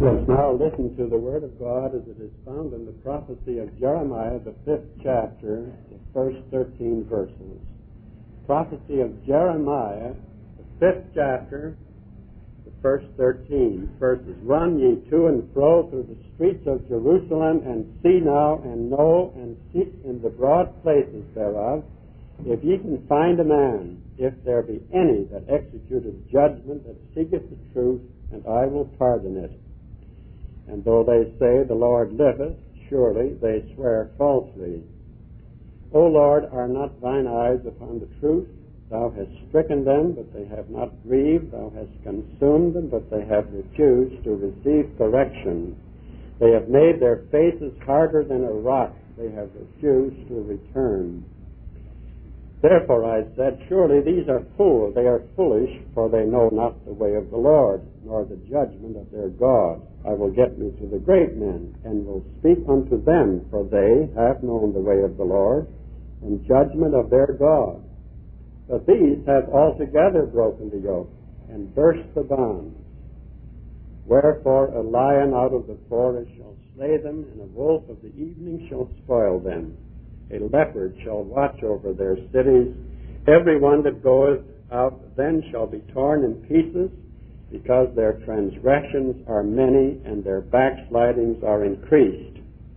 Let's now listen to the Word of God as it is found in the prophecy of Jeremiah, the 5th chapter, the first 13 verses. Prophecy of Jeremiah, the 5th chapter, the first 13 verses. Run ye to and fro through the streets of Jerusalem, and see now, and know, and seek in the broad places thereof, if ye can find a man, if there be any that executeth judgment, that seeketh the truth, and I will pardon it. And though they say, the Lord liveth, surely they swear falsely. O Lord, are not thine eyes upon the truth? Thou hast stricken them, but they have not grieved. Thou hast consumed them, but they have refused to receive correction. They have made their faces harder than a rock. They have refused to return. Therefore I said, surely these are fools. They are foolish, for they know not the way of the Lord, nor the judgment of their God. I will get me to the great men, and will speak unto them, for they have known the way of the Lord, and judgment of their God. But these have altogether broken the yoke, and burst the bonds. Wherefore a lion out of the forest shall slay them, and a wolf of the evening shall spoil them. A leopard shall watch over their cities. Every one that goeth out then shall be torn in pieces, because their transgressions are many, and their backslidings are increased.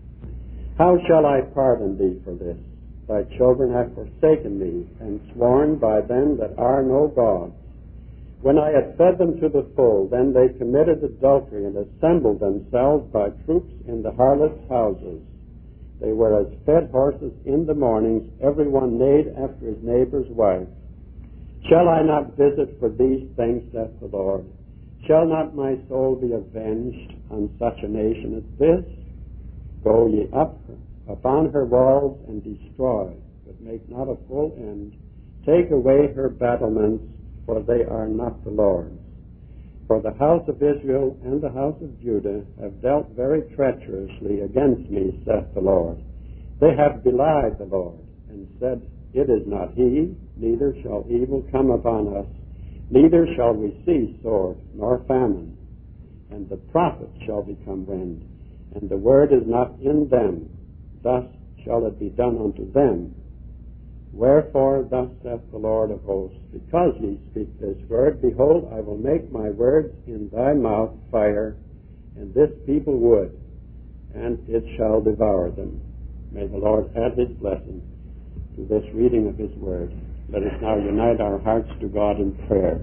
How shall I pardon thee for this? Thy children have forsaken me, and sworn by them that are no gods. When I had fed them to the full, then they committed adultery, and assembled themselves by troops in the harlots' houses. They were as fed horses in the mornings, every one neighed after his neighbor's wife. Shall I not visit for these things, saith the Lord? Shall not my soul be avenged on such a nation as this? Go ye up upon her walls, and destroy, but make not a full end. Take away her battlements, for they are not the Lord's. For the house of Israel and the house of Judah have dealt very treacherously against me, saith the Lord. They have belied the Lord, and said, it is not he, neither shall evil come upon us, neither shall we see sword nor famine. And the prophet shall become wind, and the word is not in them. Thus shall it be done unto them. Wherefore, thus saith the Lord of hosts, because ye speak this word, behold, I will make my words in thy mouth fire, and this people wood, and it shall devour them. May the Lord add his blessing to this reading of his word. Let us now unite our hearts to God in prayer.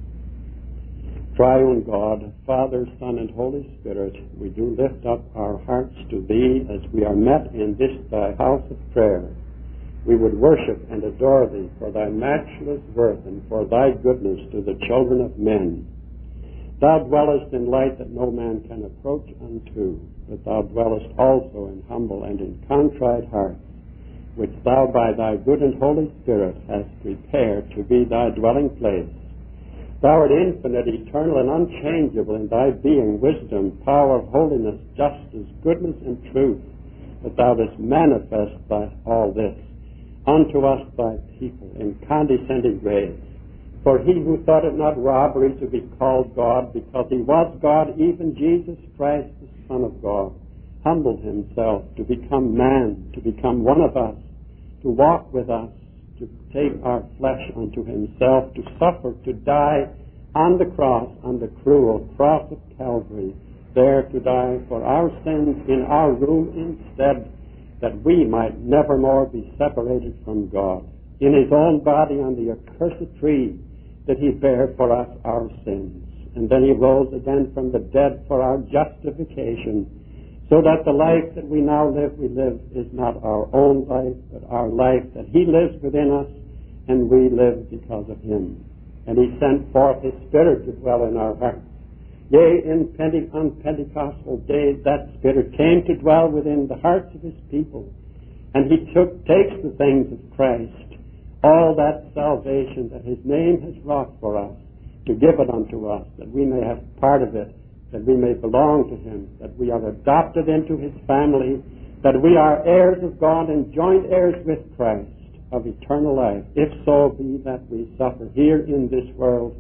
Triune God, Father, Son, and Holy Spirit, we do lift up our hearts to thee as we are met in this thy house of prayer. We would worship and adore thee for thy matchless worth and for thy goodness to the children of men. Thou dwellest in light that no man can approach unto, but thou dwellest also in humble and in contrite hearts, which thou by thy good and holy Spirit hast prepared to be thy dwelling place. Thou art infinite, eternal, and unchangeable in thy being, wisdom, power, holiness, justice, goodness, and truth, that thou dost manifest by all this unto us thy people in condescending grace. For he who thought it not robbery to be called God, because he was God, even Jesus Christ, the Son of God, humbled himself to become man, to become one of us, to walk with us, to take our flesh unto himself, to suffer, to die on the cross, on the cruel cross of Calvary, there to die for our sins in our room instead, that we might never more be separated from God. In his own body on the accursed tree did he bear for us our sins. And then he rose again from the dead for our justification, so that the life that we now live, we live is not our own life, but our life that he lives within us, and we live because of him. And he sent forth his Spirit to dwell in our hearts. Yea, on Pentecostal days, that Spirit came to dwell within the hearts of his people. And he takes the things of Christ, all that salvation that his name has wrought for us, to give it unto us, that we may have part of it, that we may belong to him, that we are adopted into his family, that we are heirs of God and joint heirs with Christ of eternal life, if so be that we suffer here in this world,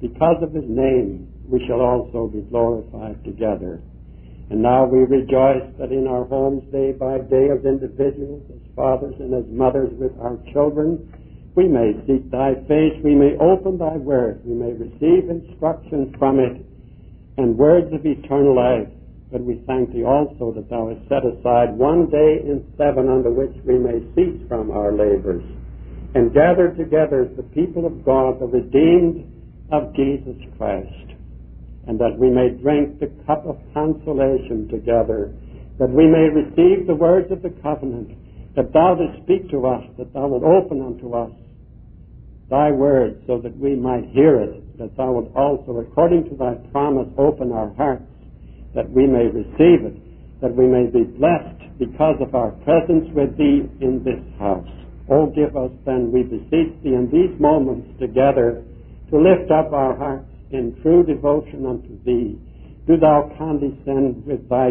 because of his name, we shall also be glorified together. And now we rejoice that in our homes day by day as individuals, as fathers and as mothers with our children, we may seek thy face, we may open thy word, we may receive instruction from it and words of eternal life. But we thank thee also that thou hast set aside one day in 7 unto which we may cease from our labors and gather together as the people of God, the redeemed of Jesus Christ, and that we may drink the cup of consolation together, that we may receive the words of the covenant, that thou dost speak to us, that thou wilt open unto us thy word so that we might hear it, that thou wilt also, according to thy promise, open our hearts, that we may receive it, that we may be blessed because of our presence with thee in this house. Oh, give us then, we beseech thee, in these moments together, to lift up our hearts in true devotion unto thee. Do thou condescend with thy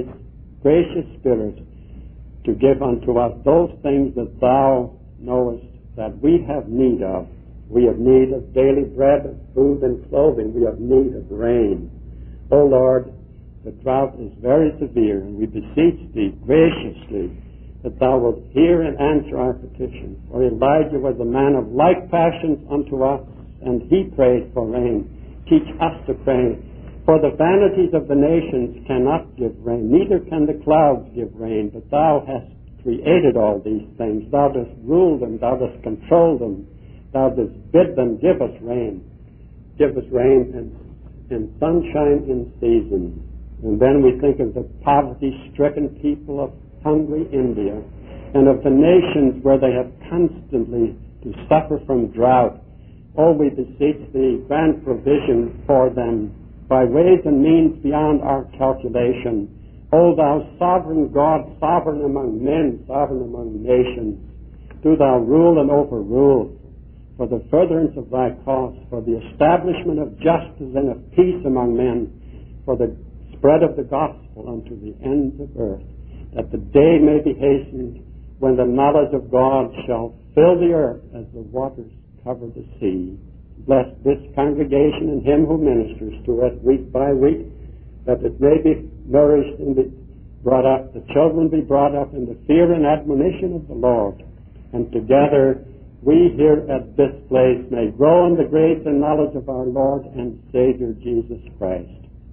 gracious Spirit to give unto us those things that thou knowest that we have need of. We have need of daily bread, of food and clothing. We have need of rain. O Lord, the drought is very severe, and we beseech thee graciously that thou wilt hear and answer our petition. For Elijah was a man of like passions unto us, and he prayed for rain. Teach us to pray. For the vanities of the nations cannot give rain, neither can the clouds give rain, but thou hast created all these things. Thou dost rule them, thou dost control them, thou dost bid them give us rain. Give us rain and sunshine in season. And then we think of the poverty-stricken people of hungry India and of the nations where they have constantly to suffer from drought. Oh, we beseech thee, grant provision for them by ways and means beyond our calculation. O thou sovereign God, sovereign among men, sovereign among nations, do thou rule and overrule for the furtherance of thy cause, for the establishment of justice and of peace among men, for the spread of the gospel unto the ends of earth, that the day may be hastened when the knowledge of God shall fill the earth as the waters cover the sea. Bless this congregation and him who ministers to it week by week, that it may be nourished and be brought up, the children be brought up in the fear and admonition of the Lord. And together we here at this place may grow in the grace and knowledge of our Lord and Savior Jesus Christ.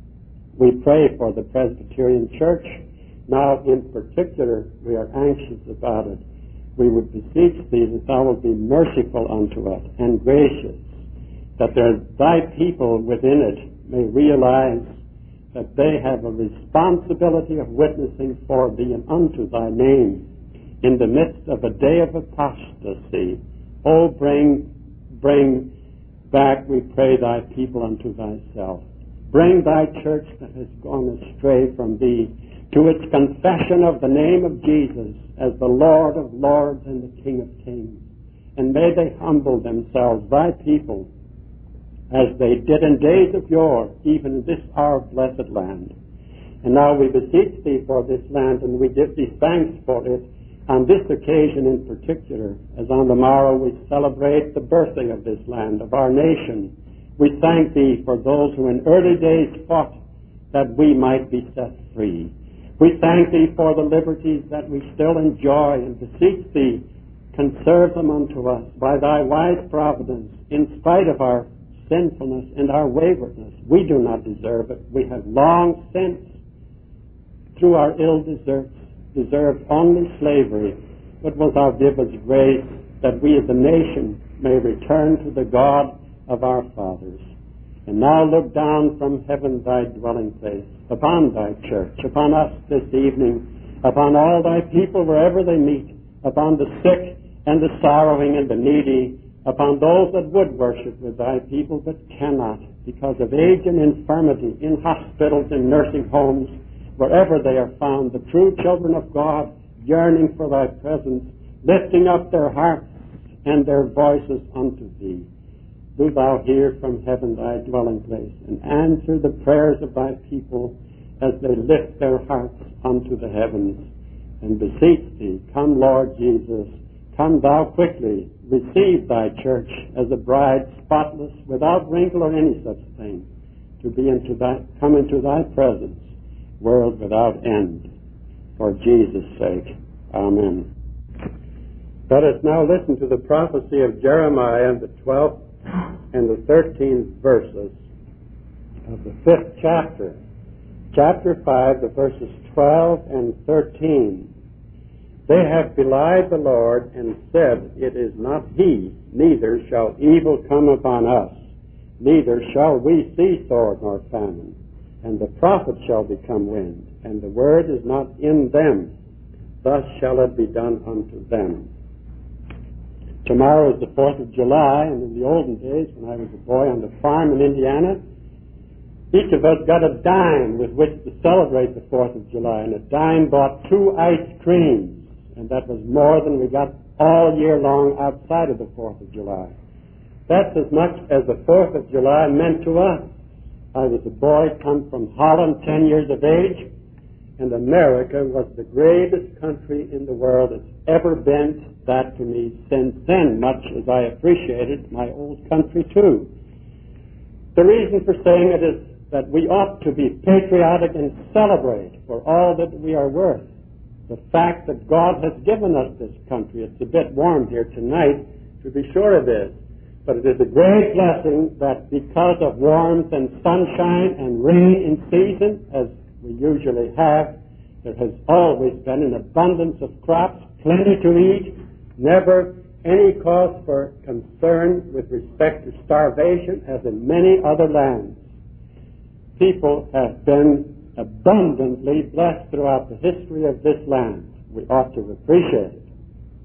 We pray for the Presbyterian Church. Now in particular we are anxious about it. We would beseech thee that thou wilt be merciful unto us and gracious, that thy people within it may realize that they have a responsibility of witnessing for thee and unto thy name in the midst of a day of apostasy. Oh, bring back, we pray, thy people unto thyself. Bring thy church that has gone astray from thee to its confession of the name of Jesus as the Lord of lords and the King of kings. And may they humble themselves, thy people, as they did in days of yore, even in this our blessed land. And now we beseech thee for this land, and we give thee thanks for it on this occasion in particular, as on the morrow we celebrate the birthing of this land, of our nation. We thank thee for those who in early days fought that we might be set free. We thank thee for the liberties that we still enjoy, and beseech thee, conserve them unto us by thy wise providence, in spite of our sinfulness and our waywardness. We do not deserve it. We have long since, through our ill deserved only slavery, but wilt thou give us grace that we as a nation may return to the God of our fathers. And now look down from heaven, thy dwelling place, upon thy church, upon us this evening, upon all thy people wherever they meet, upon the sick and the sorrowing and the needy, upon those that would worship with thy people but cannot because of age and infirmity, in hospitals, in nursing homes, wherever they are found, the true children of God, yearning for thy presence, lifting up their hearts and their voices unto thee. Do thou hear from heaven thy dwelling place, and answer the prayers of thy people as they lift their hearts unto the heavens. And beseech thee, come, Lord Jesus, Come thou quickly, receive thy church as a bride spotless, without wrinkle or any such thing, to come into thy presence, world without end. For Jesus' sake. Amen. Let us now listen to the prophecy of Jeremiah in the 12th and the 13th verses of the 5th chapter. Chapter 5, the verses 12 and 13. They have belied the Lord and said, It is not he, neither shall evil come upon us, neither shall we see sword nor famine, and the prophet shall become wind, and the word is not in them. Thus shall it be done unto them. Tomorrow is the 4th of July, and in the olden days, when I was a boy on the farm in Indiana, each of us got a dime with which to celebrate the 4th of July, and a dime bought 2 ice creams, and that was more than we got all year long outside of the 4th of July. That's as much as the 4th of July meant to us. I was a boy, come from Holland, 10 years of age, and America was the greatest country in the world that's ever been that to me since then, much as I appreciated my old country too. The reason for saying it is that we ought to be patriotic and celebrate for all that we are worth. The fact that God has given us this country, it's a bit warm here tonight, to be sure it is, but it is a great blessing that because of warmth and sunshine and rain in season, as we usually have, there has always been an abundance of crops, plenty to eat, never any cause for concern with respect to starvation as in many other lands. People have been abundantly blessed throughout the history of this land. We ought to appreciate it.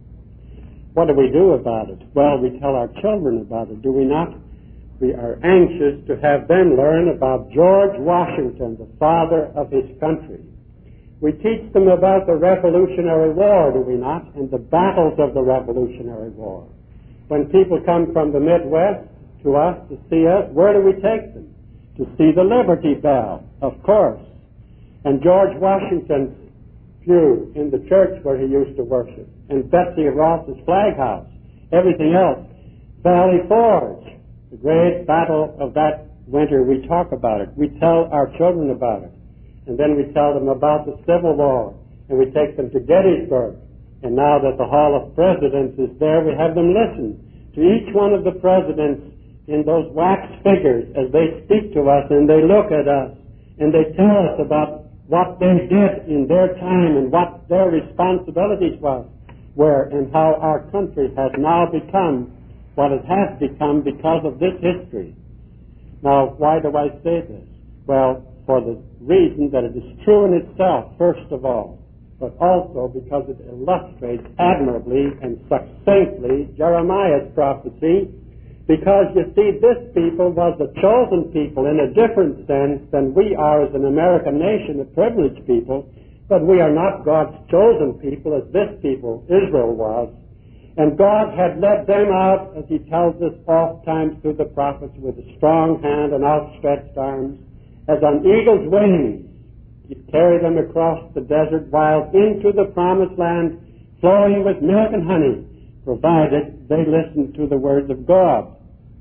What do we do about it? Well, we tell our children about it, do we not? We are anxious to have them learn about George Washington, the father of his country. We teach them about the Revolutionary War, do we not, and the battles of the Revolutionary War. When people come from the Midwest to us to see us, where do we take them? To see the Liberty Bell, of course, and George Washington's pew in the church where he used to worship, and Betsy Ross's flag house, everything else. Valley Forge, the great battle of that winter, we talk about it. We tell our children about it. And then we tell them about the Civil War, and we take them to Gettysburg. And now that the Hall of Presidents is there, we have them listen to each one of the presidents in those wax figures as they speak to us and they look at us and they tell us about what they did in their time and what their responsibilities were and how our country has now become what it has become because of this history. Now, why do I say this? Well, for the reason that it is true in itself, first of all, but also because it illustrates admirably and succinctly Jeremiah's prophecy, because, you see, this people was a chosen people in a different sense than we are as an American nation, a privileged people, but we are not God's chosen people as this people, Israel, was. And God had led them out, as he tells us oft times through the prophets, with a strong hand and outstretched arms, as on eagle's wings. He'd carry them across the desert while into the promised land, flowing with milk and honey, provided they listened to the words of God.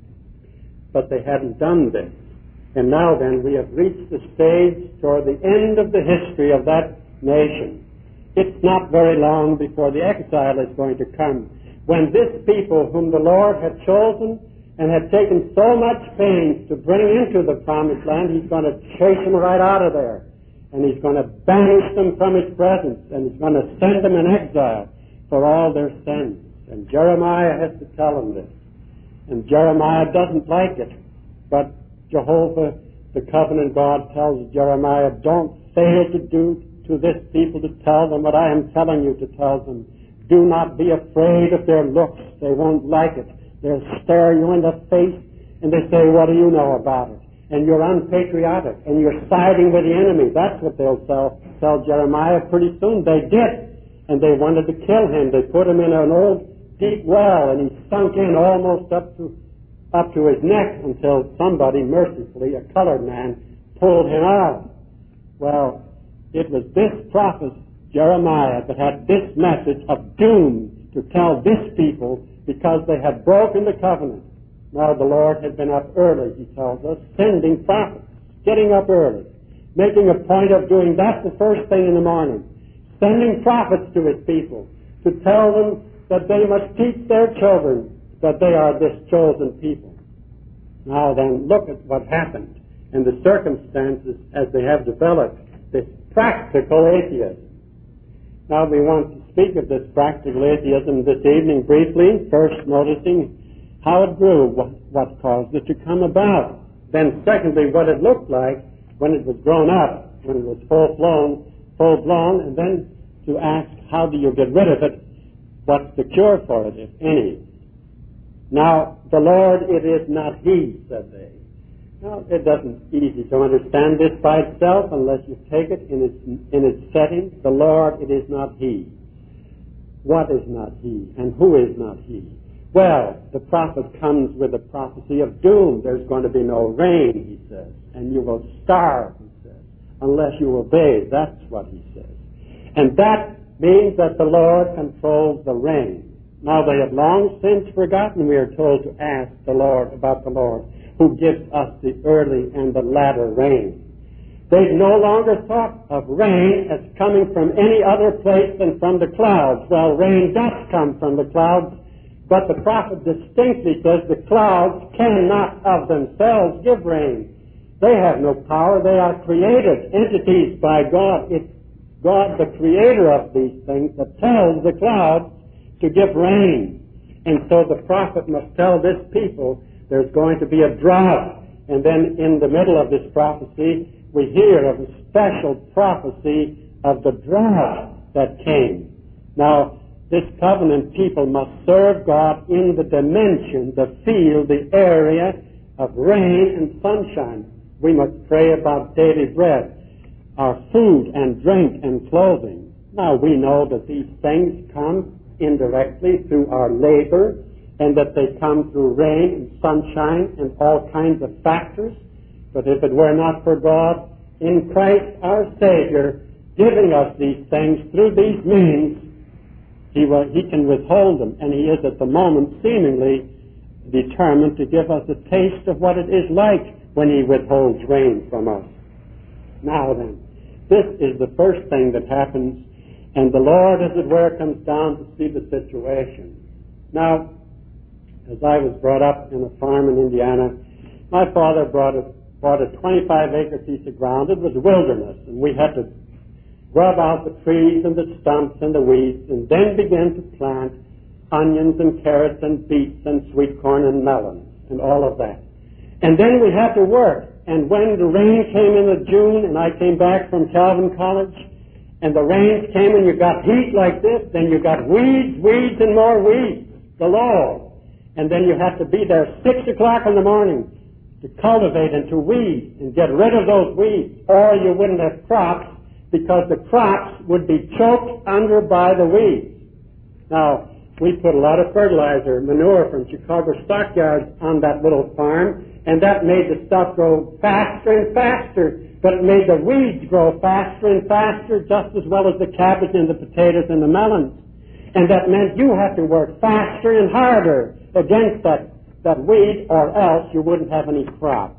But they hadn't done this. And now then, we have reached the stage toward the end of the history of that nation. It's not very long before the exile is going to come, when this people whom the Lord had chosen and had taken so much pains to bring into the promised land, he's going to chase them right out of there. And he's going to banish them from his presence, and he's going to send them in exile for all their sins. And Jeremiah has to tell them this. And Jeremiah doesn't like it. But Jehovah, the covenant God, tells Jeremiah, don't fail to do to this people to tell them what I am telling you to tell them. Do not be afraid of their looks. They won't like it. They'll stare you in the face and they say, what do you know about it? And you're unpatriotic and you're siding with the enemy. That's what they'll tell Jeremiah pretty soon. They did. And they wanted to kill him. They put him in an old deep well and he sunk in almost up to his neck until somebody, mercifully, a colored man, pulled him out. Well, it was this prophet, Jeremiah, that had this message of doom to tell this people because they had broken the covenant. Now the Lord had been up early, he tells us, sending prophets, getting up early, making a point of doing that the first thing in the morning, sending prophets to his people to tell them that they must teach their children that they are this chosen people. Now then, look at what happened and the circumstances as they have developed, this practical atheism. Now we want to speak of this practical atheism this evening briefly, first noticing how it grew, what caused it to come about. Then secondly, what it looked like when it was grown up, when it was full-blown, and then to ask, how do you get rid of it? What's the cure for it, if any? Now, the Lord, it is not He, said they. Now, it doesn't easy to understand this by itself unless you take it in its setting. The Lord, it is not He. What is not He? And who is not He? Well, the prophet comes with a prophecy of doom. There's going to be no rain, he says, and you will starve, he says, unless you obey. That's what he says. And that means that the Lord controls the rain. Now, they have long since forgotten, we are told, to ask the Lord about the Lord, who gives us the early and the latter rain. They no longer thought of rain as coming from any other place than from the clouds. Well, rain does come from the clouds, but the prophet distinctly says the clouds cannot of themselves give rain. They have no power. They are created entities by God. It's God, the creator of these things, that tells the clouds to give rain. And so the prophet must tell this people there's going to be a drought. And then in the middle of this prophecy, we hear of a special prophecy of the drought that came. Now, this covenant people must serve God in the dimension, the field, the area of rain and sunshine. We must pray about daily bread, our food and drink and clothing. Now, we know that these things come indirectly through our labor, and that they come through rain and sunshine and all kinds of factors. But if it were not for God in Christ our Savior giving us these things through these means, He can withhold them, and He is at the moment seemingly determined to give us a taste of what it is like when He withholds rain from us. Now then, this is the first thing that happens, and the Lord, as it were, comes down to see the situation. Now, as I was brought up in a farm in Indiana, my father bought a 25-acre piece of ground. It was wilderness, and we had to rub out the trees and the stumps and the weeds, and then begin to plant onions and carrots and beets and sweet corn and melons and all of that. And then we had to work. And when the rain came in June, and I came back from Calvin College, and the rains came and you got heat like this, then you got weeds and more weeds galore. And then you have to be there 6 o'clock in the morning to cultivate and to weed and get rid of those weeds, or you wouldn't have crops, because the crops would be choked under by the weeds. Now, we put a lot of fertilizer, manure from Chicago stockyards on that little farm, and that made the stuff grow faster and faster, but it made the weeds grow faster and faster, just as well as the cabbage and the potatoes and the melons. And that meant you had to work faster and harder against that weed, or else you wouldn't have any crop.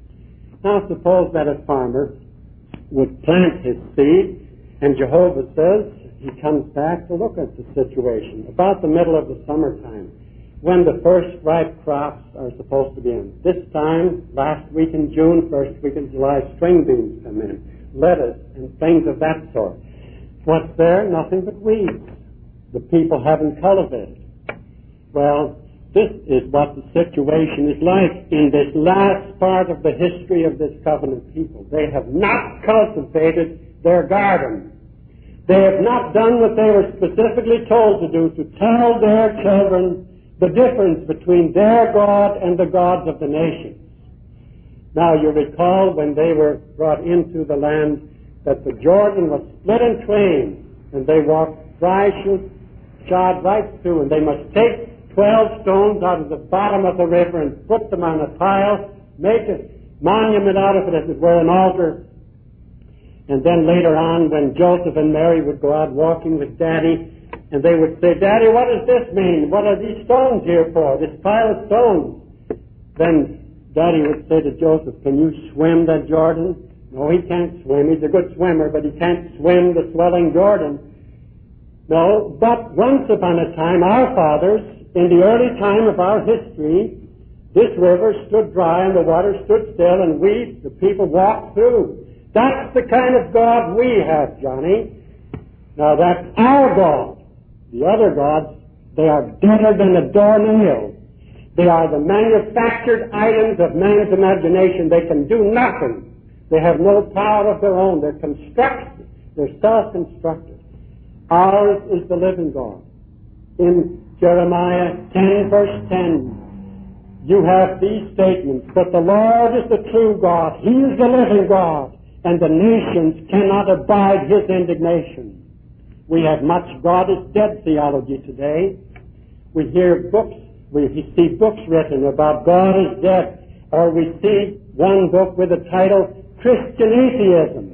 Now, suppose that a farmer would plant his seed, and Jehovah says he comes back to look at the situation about the middle of the summertime, when the first ripe crops are supposed to be in. This time, last week in June, first week in July, string beans come in, lettuce, and things of that sort. What's there? Nothing but weeds. The people haven't cultivated. Well, this is what the situation is like in this last part of the history of this covenant people. They have not cultivated their garden. They have not done what they were specifically told to do, to tell their children the difference between their God and the gods of the nations. Now, you recall when they were brought into the land that the Jordan was split in twain, and they walked dry shoes, shod right through, and they must take 12 stones out of the bottom of the river and put them on a pile, make a monument out of it, as it were, an altar. And then later on, when Joseph and Mary would go out walking with Daddy, And they would say, Daddy, what does this mean? What are these stones here for? This pile of stones. Then Daddy would say to Joseph, can you swim that Jordan? No, he can't swim. He's a good swimmer, but he can't swim the swelling Jordan. No, but once upon a time, our fathers, in the early time of our history, this river stood dry and the water stood still, and we, the people, walked through. That's the kind of God we have, Johnny. Now, that's our God. The other gods, they are deader than a doornail. They are the manufactured items of man's imagination. They can do nothing. They have no power of their own. They're constructed. They're self-constructed. Ours is the living God. In Jeremiah 10, verse 10, you have these statements, but the Lord is the true God. He is the living God, and the nations cannot abide His indignation. We have much God is dead theology today. We hear books, we see books written about God is dead, or we see one book with the title Christian Atheism.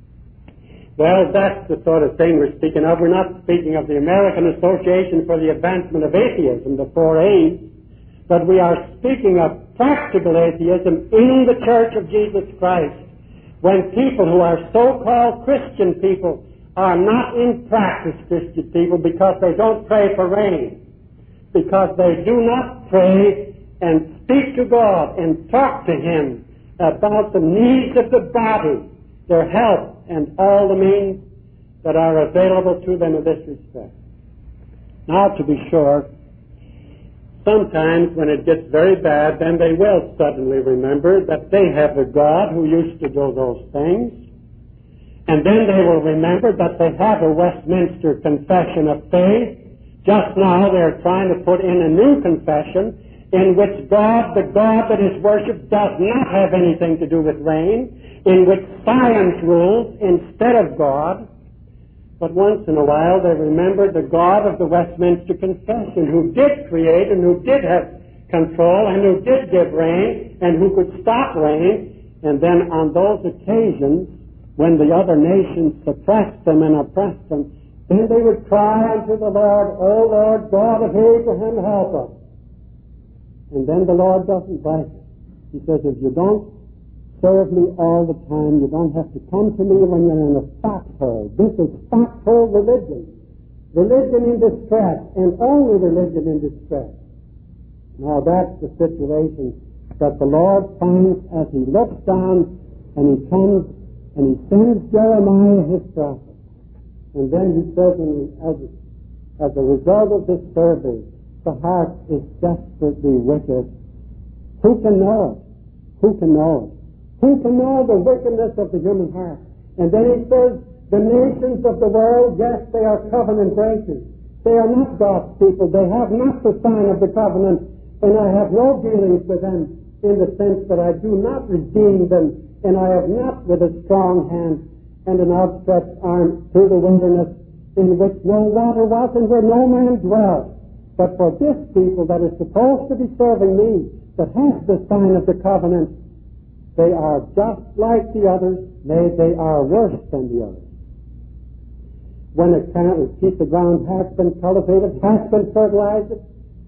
Well, that's the sort of thing we're speaking of. We're not speaking of the American Association for the Advancement of Atheism, the 4A's, but we are speaking of practical atheism in the Church of Jesus Christ, when people who are so-called Christian people are not in practice Christian people because they don't pray for rain, because they do not pray and speak to God and talk to Him about the needs of the body, their health, and all the means that are available to them in this respect. Now, to be sure, sometimes when it gets very bad, then they will suddenly remember that they have a God who used to do those things. And then they will remember that they have a Westminster Confession of Faith. Just now they're trying to put in a new confession in which God, the God that is worshipped, does not have anything to do with rain, in which science rules instead of God. But once in a while they remember the God of the Westminster Confession, who did create and who did have control and who did give rain and who could stop rain. And then on those occasions, when the other nations suppressed them and oppressed them, then they would cry unto the Lord, O Lord God of Abraham, help us. And then the Lord doesn't bite it. He says, if you don't serve me all the time, you don't have to come to me when you're in a foxhole. This is foxhole religion. Religion in distress, and only religion in distress. Now that's the situation that the Lord finds as He looks down and He comes and He sends Jeremiah His prophet. And then He says, as a result of this survey, the heart is desperately wicked. Who can know it? Who can know it? Who can know the wickedness of the human heart? And then He says, the nations of the world, yes, they are covenant breakers. They are not God's people. They have not the sign of the covenant, and I have no dealings with them in the sense that I do not redeem them, and I have not with a strong hand and an outstretched arm through the wilderness in which no water was and where no man dwelt. But for this people that is supposed to be serving me, that has the sign of the covenant, they are just like the others. They are worse than the others. When a piece of ground has been cultivated, has been fertilized,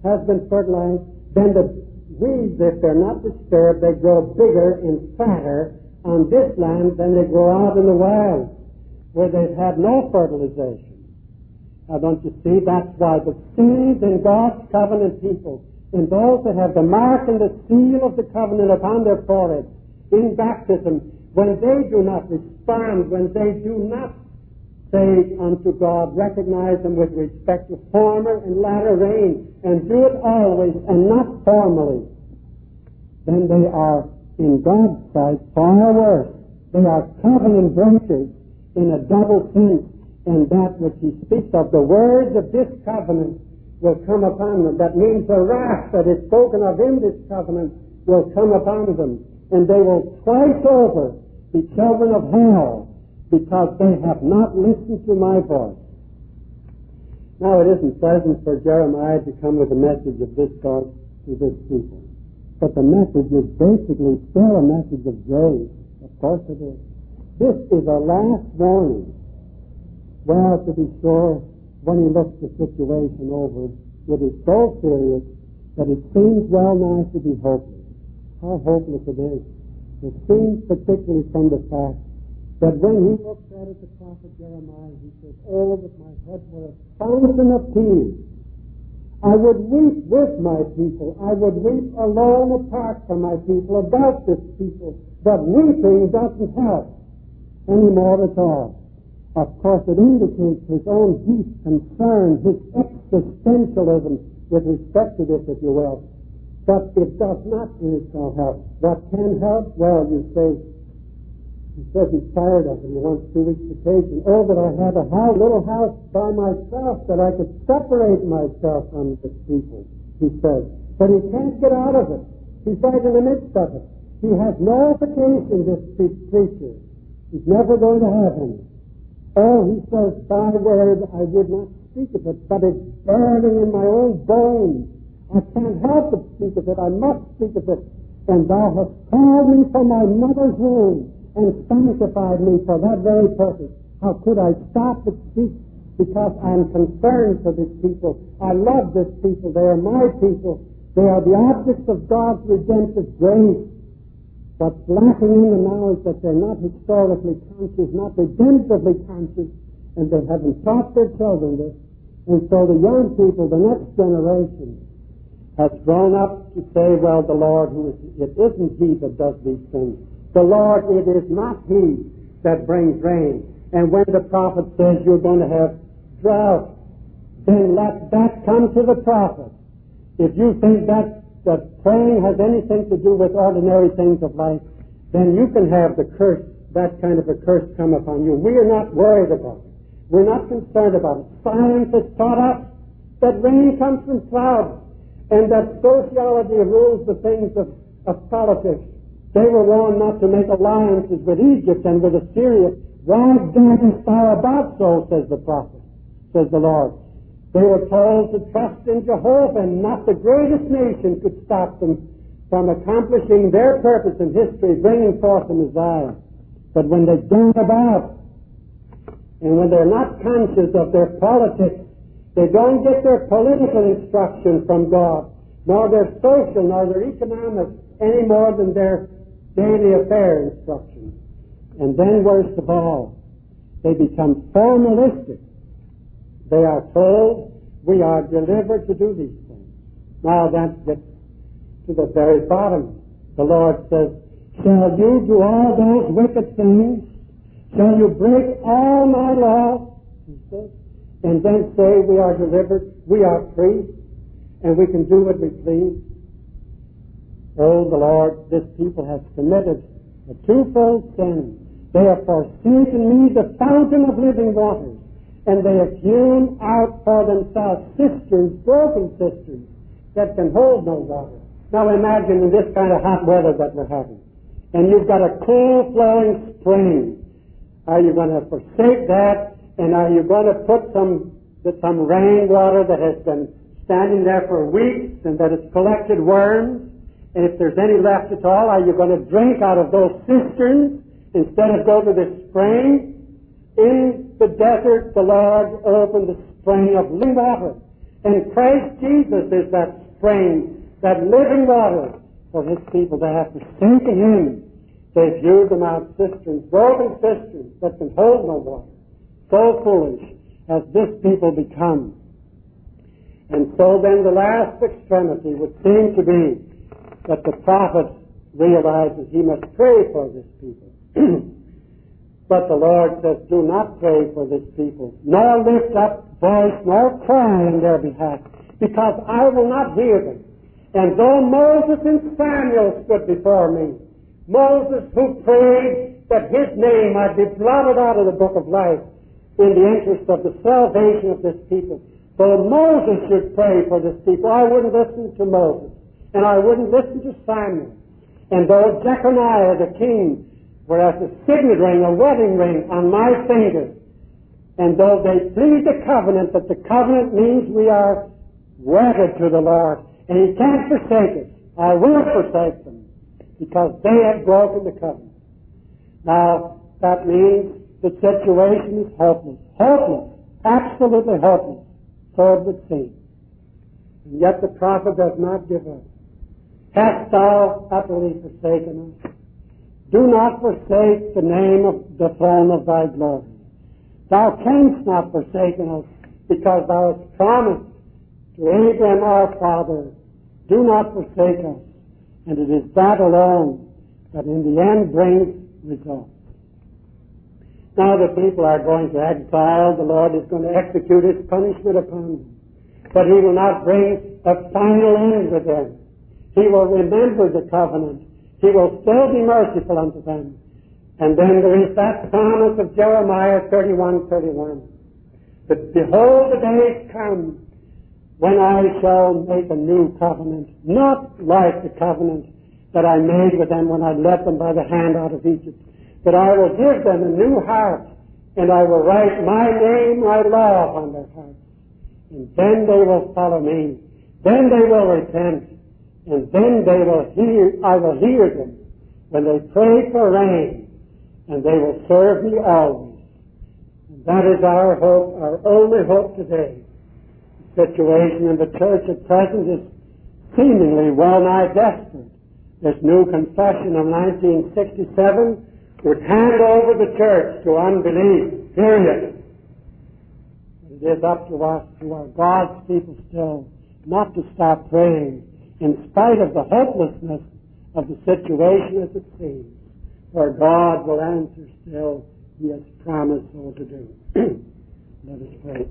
then the weeds, if they're not disturbed, they grow bigger and fatter on this land than they grow out in the wild, where they've had no fertilization. Now, don't you see? That's why the seeds in God's covenant people, in those that have the mark and the seal of the covenant upon their forehead, in baptism, when they do not respond, when they do not say unto God, recognize Him with respect to former and latter rain, and do it always and not formally, then they are, in God's sight, far worse. They are covenant breakers in a double sense. And that which He speaks of, the words of this covenant will come upon them. That means the wrath that is spoken of in this covenant will come upon them. And they will twice over be children of hell because they have not listened to my voice. Now, it isn't pleasant for Jeremiah to come with a message of this sort to this people. But the message is basically still a message of grace. Of course it is. This is a last warning. Well, to be sure, when he looks the situation over, it is so serious that it seems well nigh to be hopeless. How hopeless it is. It seems particularly from the fact that when he looks at it, the prophet Jeremiah, he says, "Oh, that my head were a fountain of tears. I would weep with my people. I would weep alone apart from my people about this people. But weeping doesn't help anymore at all." Of course, it indicates his own deep concern, his existentialism with respect to this, if you will. But it does not in itself help. What can help? Well, you say, he says he's tired of it. He wants 2 weeks vacation. "Oh, that I had a little house by myself, that I could separate myself from this people," he says. But he can't get out of it. He's right in the midst of it. He has no vacation, this preacher. He's never going to have any. "Oh," he says, "thy word I would not speak of it, but it's burning in my own bones. I can't help but speak of it. I must speak of it. And thou hast called me from my mother's womb and sanctified me for that very purpose." How could I stop to speak? Because I'm concerned for this people. I love this people. They are my people. They are the objects of God's redemptive grace. What's lacking in them now is that they're not historically conscious, not redemptively conscious, and they haven't taught their children this. And so the young people, the next generation, has grown up to say, "Well, the Lord, it isn't He that does these things. The Lord, it is not He that brings rain." And when the prophet says you're going to have drought, then let that come to the prophet. If you think that praying has anything to do with ordinary things of life, then you can have the curse, that kind of a curse come upon you. We are not worried about it. We're not concerned about it. Science has taught us that rain comes from clouds, and that sociology rules the things of politics. They were warned not to make alliances with Egypt and with Assyria. "Why darkest thou about so," says the prophet, says the Lord. They were told to trust in Jehovah, and not the greatest nation could stop them from accomplishing their purpose in history, bringing forth the Messiah. But when they go about, and when they're not conscious of their politics, they don't get their political instruction from God, nor their social, nor their economic, any more than their daily affair instruction. And then, worst of all, they become formalistic. They are told, "We are delivered to do these things." Now that gets to the very bottom. The Lord says, "Shall you do all those wicked things? Shall you break all my law?" He says, and then say, "We are delivered, we are free, and we can do what we please." Oh, the Lord, this people has committed a twofold sin. They have forsaken me, the fountain of living waters, and they have hewn out for themselves cisterns, broken cisterns, that can hold no water. Now imagine in this kind of hot weather that we're having, and you've got a cool flowing spring. Are you going to forsake that, and are you going to put some rainwater that has been standing there for weeks and that has collected worms, and if there's any left at all, are you going to drink out of those cisterns instead of go to the spring? In the desert, the Lord opened the spring of living water, and Christ Jesus is that spring, that living water for His people. They have forsaken Him. They've hewed them out cisterns, broken cisterns that can hold no water. So foolish has this people become. And so then the last extremity would seem to be that the prophet realizes he must pray for this people. But the Lord says, "Do not pray for this people, nor lift up voice, nor cry on their behalf, because I will not hear them." And though Moses and Samuel stood before me, Moses who prayed that his name might be blotted out of the book of life in the interest of the salvation of this people, though Moses should pray for this people, I wouldn't listen to Moses, and I wouldn't listen to Samuel. And though Jeconiah the king were as a signet ring, a wedding ring on my finger, and though they plead the covenant, that the covenant means we are wedded to the Lord, and He can't forsake us, I will forsake them, because they have broken the covenant. Now, that means the situation is hopeless. Hopeless. absolutely hopeless, so it would seem. And yet the prophet does not give up. Hast thou utterly forsaken us? Do not forsake the name of the throne of thy glory. Thou canst not forsake us, because thou hast promised to Abraham our father, do not forsake us. And it is that alone that in the end brings results. Now the people are going to exile. The Lord is going to execute his punishment upon them. But he will not bring a final end with them. He will remember the covenant. He will still be merciful unto them. And then there is that promise of Jeremiah 31:31. That behold, the days come when I shall make a new covenant, not like the covenant that I made with them when I led them by the hand out of Egypt. But I will give them a new heart, and I will write my name, my law upon their hearts. And then they will follow me. Then they will repent. And then I will hear them when they pray for rain, and they will serve me always. And that is our hope, our only hope today. The situation in the church at present is seemingly well-nigh desperate. This new confession of 1967 would hand over the church to unbelief, period. It is up to us, to our God's people still, not to stop praying, in spite of the hopelessness of the situation as it seems. For God will answer still. He has promised so to do. Let us pray.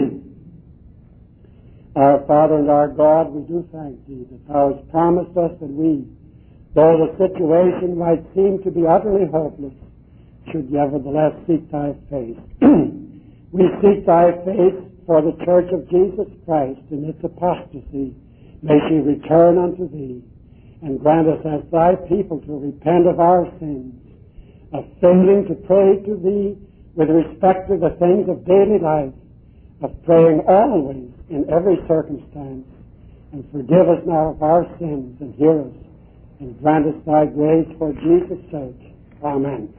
Our Father and our God, we do thank Thee that Thou hast promised us that we, though the situation might seem to be utterly hopeless, should nevertheless seek Thy face. We seek Thy face for the Church of Jesus Christ in its apostasy. May she return unto Thee, and grant us as Thy people to repent of our sins, of failing to pray to Thee with respect to the things of daily life, of praying always in every circumstance, and forgive us now of our sins, and hear us, and grant us Thy grace for Jesus' sake. Amen.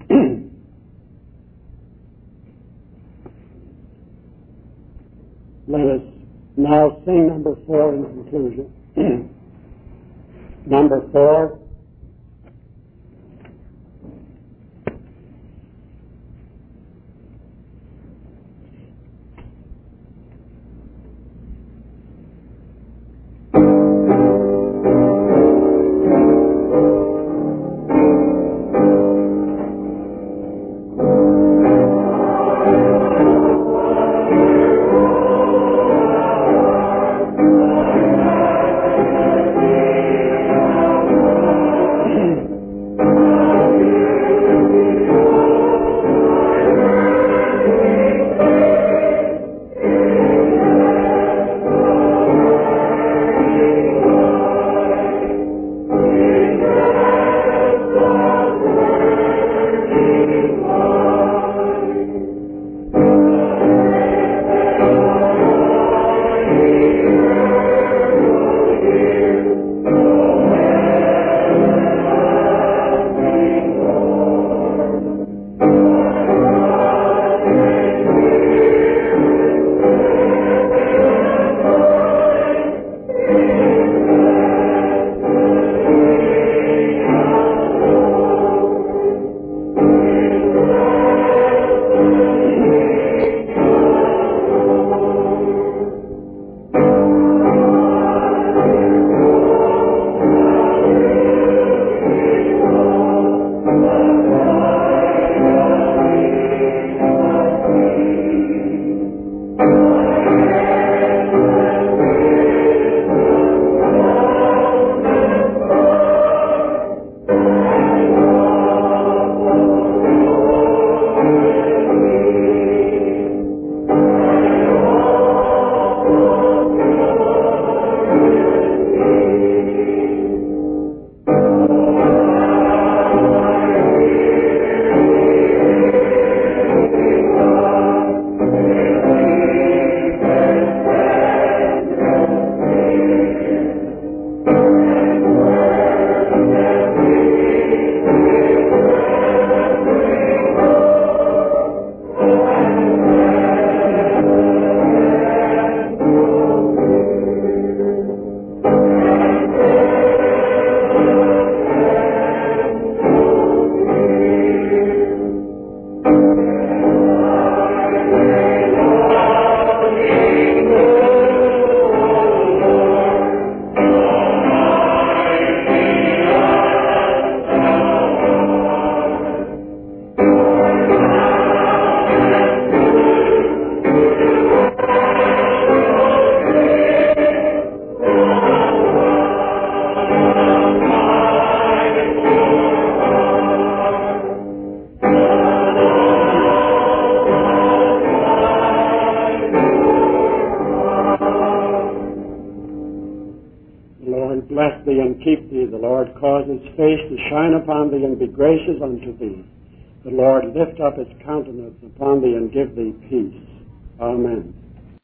Let us now sing number 4 in conclusion. Number 4. The Lord bless thee and keep thee. The Lord cause his face to shine upon thee and be gracious unto thee. The Lord lift up his countenance upon thee and give thee peace. Amen.